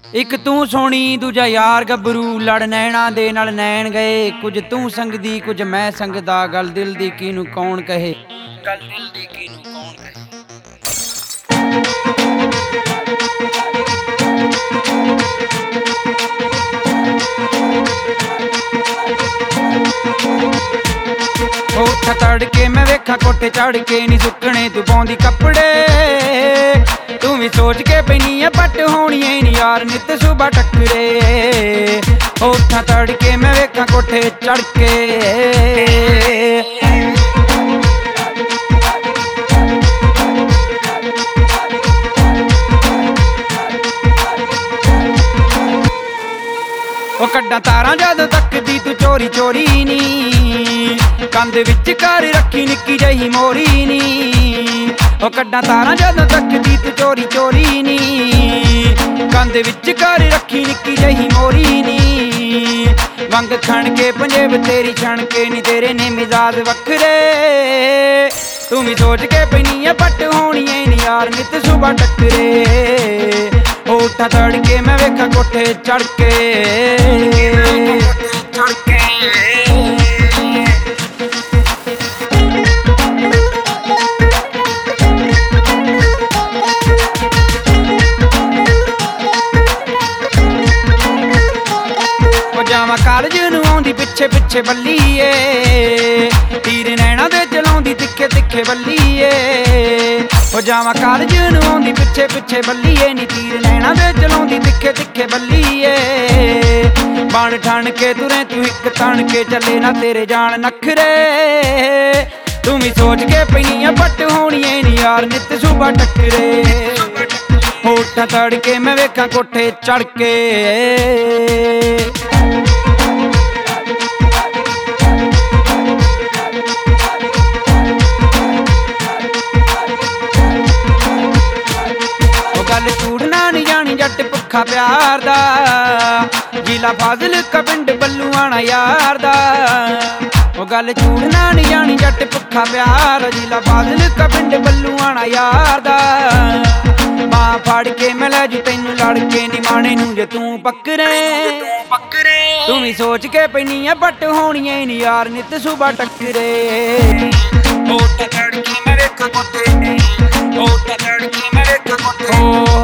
ਇੱਕ ਤੂੰ ਸੋਹਣੀ ਦੂਜਾ ਯਾਰ ਗੱਭਰੂ ਲੜ ਨੈਣਾ ਦੇ ਨਾਲ ਨੈਣ ਗਏ। ਕੁਝ ਤੂੰ ਸੰਗਦੀ ਕੁਝ ਮੈਂ ਸੰਗਦਾ, ਗੱਲ ਦਿਲ ਦੀ ਕਿਹਨੂੰ ਕੌਣ ਕਹੇ, ਗੱਲ ਦਿਲ ਦੀ ਕਿਹਨੂੰ ਕੌਣ ਕਹੇ। ਉੱਠ ਤੜਕੇ ਮੈਂ ਵੇਖਾਂ ਕੋਠੇ ਚੜ ਕੇ ਨੀ ਸੁੱਕਣੇ ਤੂੰ ਪਾਉਂਦੀ ਕੱਪੜੇ। ਤੂੰ ਵੀ ਸੋਚ ਕੇ ਪੈਣੀ ਆ ਪੱਟ ਹੋਣੀ ਐ ਨੀ ਯਾਰ ਨਿੱਤ ਸੁਬਾ ਟੱਕਰੇ। ਉੱਠ ਤੜਕੇ ਮੈਂ ਵੇਖਾਂ ਕੋਠੇ ਚੜ ਕੇ। ਉਹ ਕੱਢਾਂ ਤਾਰਾਂ ਜਦੋਂ ਤੱਕਦੀ ਤੂੰ ਚੋਰੀ ਚੋਰੀ ਨੀ, ਕੰਧ ਵਿੱਚ ਘਰ ਰੱਖੀ ਨਿੱਕੀ ਜਿਹੀ ਮੋਰੀ ਨੀ। ਉਹ ਕੱਢਾਂ ਤਾਰਾਂ ਜਦੋਂ ਤੱਕਦੀ ਤੂੰ ਚੋਰੀ ਚੋਰੀ ਨੀ, ਕੰਧ ਵਿੱਚ ਘਰ ਰੱਖੀ ਨਿੱਕੀ ਜਿਹੀ ਮੋਰੀ ਨੀ। ਵੰਗ ਖਣ ਕੇ ਪੰਜੇਬ ਤੇਰੀ ਛਣ ਕੇ ਨੀ, ਤੇਰੇ ਨੇ ਮਿਜ਼ਾਜ ਵੱਖਰੇ। ਤੂੰ ਵੀ ਸੋਚ ਕੇ ਪੈਣੀ ਆ ਪੱਟ ਹੋਣੀ ਐ ਨੀ ਯਾਰ ਨਿੱਤ ਸੁਬਾ ਟੱਕਰੇ। ਉੱਠ ਤੜਕੇ ਮੈਂ ਵੇਖਾਂ ਕੋਠੇ ਚੜ ਕੇ। ਜਾਵਾਂ ਕਾਲਜ ਨੂੰ ਆਉਂਦੀ ਪਿੱਛੇ ਪਿੱਛੇ ਬੱਲੀਏ, ਤੀਰ ਨੈਣਾ ਦੇ ਚਲਾਉਂਦੀ ਤਿੱਖੇ ਤਿੱਖੇ ਬੱਲੀਏ। ਉਹ ਜਾਵਾਂ ਕਾਲਜ ਨੂੰ ਆਉਂਦੀ ਪਿੱਛੇ ਪਿੱਛੇ ਬੱਲੀਏ ਨੀ, ਤੀਰ ਨੈਣਾ ਦੇ ਚਲਾਉਂਦੀ ਤਿੱਖੇ ਤਿੱਖੇ ਬੱਲੀਏ। ਬਣ ਠਣ ਕੇ ਤੁਰੇ ਤੂੰ ਇੱਕ ਤਣ ਕੇ ਚੱਲੇ ਨਾ ਤੇਰੇ ਜਾਣ ਨਖਰੇ। ਤੂੰ ਵੀ ਸੋਚ ਕੇ ਪੈਣੀ ਆ ਪੱਟ ਹੋਣੀ ਐ ਨੀ ਯਾਰ ਨਿੱਤ ਸੁਬਾ ਟੱਕਰੇ। ਹੋਠਾਂ ਤੜਕੇ ਮੈਂ ਵੇਖਾਂ ਕੋਠੇ ਚੜ ਕੇ। ਗੱਲ ਝੂੜਨਾ ਨੀ ਜਾਣੀ ਜੱਟ ਭੁੱਖਾ ਪਿਆਰ ਦਾ, ਜ਼ਿਲ੍ਹਾ ਫਾਜ਼ਿਲਕਾ ਪਿੰਡ ਬੱਲੂਆਣਾ ਯਾਰ ਦਾ। ਉਹ ਗੱਲ ਝੂੜਨਾ ਨੀ ਜਾਣੀ ਜੱਟ ਭੁੱਖਾ ਪਿਆਰ, ਜ਼ਿਲ੍ਹਾ ਫਾਜ਼ਿਲਕਾ ਪਿੰਡ ਬੱਲੂਆਣਾ ਯਾਰ ਦਾ। ਮਾਂ ਫੜ ਕੇ ਮੈਂ ਲੈ ਜੂ ਤੈਨੂੰ ਲੜ ਕੇ ਨੀ ਮਾਣੇ ਨੂੰ ਜੇ ਤੂੰ ਪੱਕਰੇ। ਤੂੰ ਵੀ ਸੋਚ ਕੇ ਪੈਣੀ ਆ ਪੱਟ ਹੋਣੀ ਐ ਨੀ ਯਾਰ ਨਿੱਤ ਸੁਬਾ ਟੱਕਰੇ। ਉੱਠ ਤੜਕੇ ਮੈਂ ਵੇਖਾਂ ਕੋਠੇ, ਉੱਠ ਤੜਕੇ ਮੈਂ ਵੇਖਾਂ ਕੋਠੇ।